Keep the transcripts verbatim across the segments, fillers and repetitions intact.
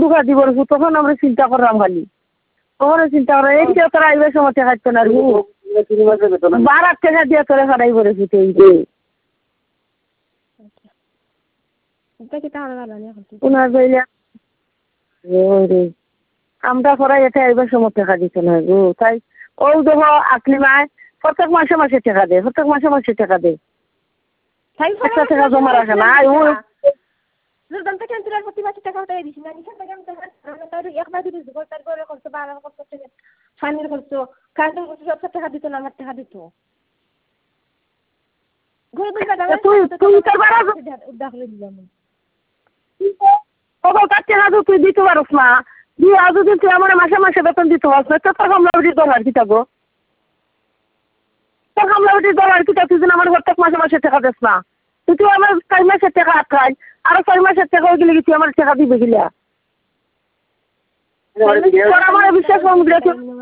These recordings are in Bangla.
বুকা দিব তখন আমরা চিন্তা করলাম খালি তখন চিন্তা করা এই যে তোরা আইবার সময় খাইতো না বারার টাকা দিয়ে তোরা হারাই পড়েছি এই যে ওনার বইলে আমরা করাই এটা আইবার সময় টাকা দিত না গো তাই ও দেখো আকলি মায় প্রত্যেক মাসে মাসে টাকা দেয় প্রত্যেক মাসে মাসে টাকা দেয় একটা টাকা জমা রাখে না ও জলদান থেকে তোর প্রতি মাসে টাকা উঠাই দিছি না নিশা টাকা আমি তার একবার দিছি তার পরে কত বারো কত টাকা ফাইনাল করছো কার্ডের কত সব টাকা দিত না আমার টাকা দিত ঘুরে ঘুরে দাও তুই তুই তো বারো দাখলে দিলাম ও কত টাকা তুই দিতে পারছ না দি আজ যদি তুই আমার মাসে মাসে বেতন দিতে পারছ না তো তোর কামলাউটি দরকার কি থাকো তোর কামলাউটি দরকার কি তুই যদি আমার প্রত্যেক মাসে মাসে টাকা দিস না তুই আমার ছয় মাসের টাকা আটকাই আরো ছয় মাসের টাকা হয়ে গেলে কি তুই আমার টাকা দিবে গিলা তোর আমার বিশ্বাস কমবে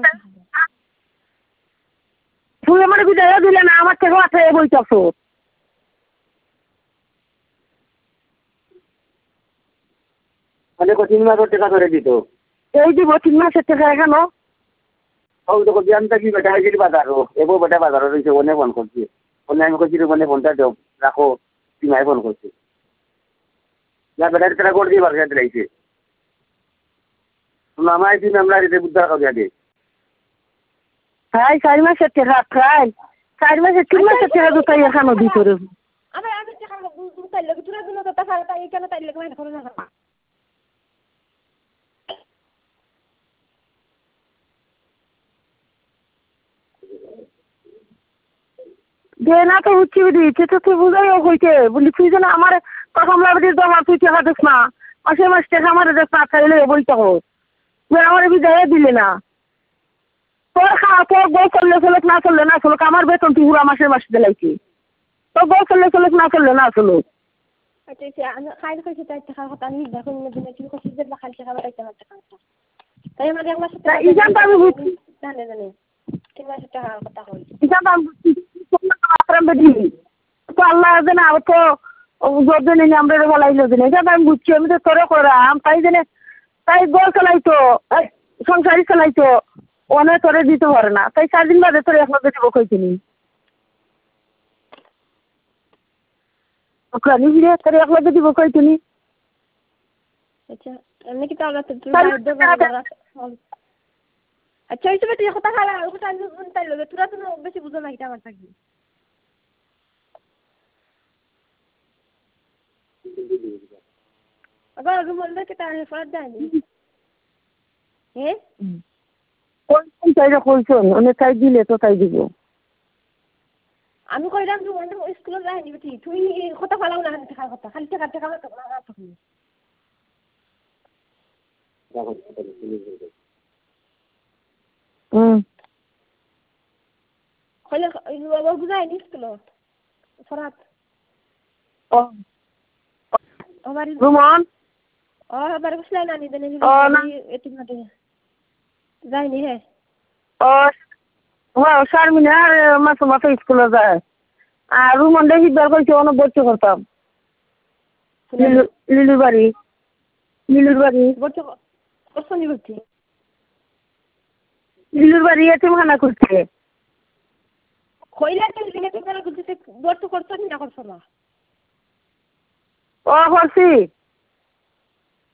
তুই আমার বিদায় দিলে না আমার টাকা আটকাই বইতেছ মানে তিন মাসের টাকা ধরে দিত এই দিব তিন মাসের টাকা এখানো ও তো বিয়ানটা কি বেটা হয়েছিল বাজারও এবার বেটা বাজারও রয়েছে ওনে ফোন করছি ওনে আমি করছি মানে ফোনটা দেও রাখো সীমায় ফোন করছি না বেটার টাকা করে দিয়ে বাজার দিলাইছে নামাই দিন আমরা রেটে বুদ্ধা কাজে আগে তাই চার মাসের টাকা আটকাই চার মাসের তিন মাসের টাকা তো তাই এখানো দিত রে আমি আমি টাকা তাই লাগে তোরা দিন তো টাকা তাই কেন তাই লাগে মানে করো না দে না তো উচ্ছি দিচ্ছে তো তুই বুঝাইও কইতে বলি তুই যেন আমার প্রথম লাভটি জমা তুই টাকা দিস না মাসে মাস টাকা আমার দেখ না খাইলে বইতে হোক তুই আমার বিদায় দিলে না তোর খাওয়া তোর বই চললে চলুক না চললে না চলুক আমার বেতন তুই পুরা মাসের মাস দিলাইছি তোর বই চললে চলুক না চললে না চলুক আচ্ছা আমি খাইলে কইছি তাই টাকা কথা আমি দেখো না দিনে কি কইছি যে খালি টাকা বাড়াইতে না টাকা তাই আমার এক মাসে টাকা ইজান তো আমি বুঝছি জানে জানে তিন মাসে টাকা কথা কই ইজান তো আমি বুঝছি আপনার বেদি তো আল্লাহ জানে আর তো জোর নেই আমরা বলাইলো দিনে ইজান আমি বুঝছি আমি তো তোরে করাম তাই জানে তাই গোল চালাইতো সংসারই চালাইতো অনেক তোরে দিতে পারে না তাই চার দিন বাদে তোর এক মাসে দিব কইছিনি ওখানে গিয়ে তোর এক মাসে দিব কইছিনি আচ্ছা এমনি কি তাহলে তুই আচ্ছা এই সবে তুই কথা খালা ওটা আমি তাই লাগে তোরা তো বেশি বুঝো না এটা আমার থাকবি আবার রুমল দেখে তাহলে ফরাদ দেয়নি হ্যাঁ কোন কোন চাইলে কইছো অনেক চাই দিলে তো তাই দিব আমি কইলাম যে ওখানে স্কুলে যাইনি বেটি তুই কথা ফালাও না টাকা কথা খালি টাকা টাকা না থাকবি হুম কইলে বাবা বুঝাইনি স্কুলে ফরাদ ও আমার রুমন ও আবার বসলাই না নি দেনে এটি মাঠে যাইনি হে ও হ্যাঁ শারমিনা মাসে মাসে স্কুলে যায় আর রুমন দেখি বের কইছে অনেক ভর্তি করতাম লিলুর বাড়ি লিলুর বাড়ি ভর্তি করছো নি ভর্তি লিলুর বাড়ি এতিমখানা করছে কইলা তো লিলে তো ভর্তি করছো না করছো না ও করছি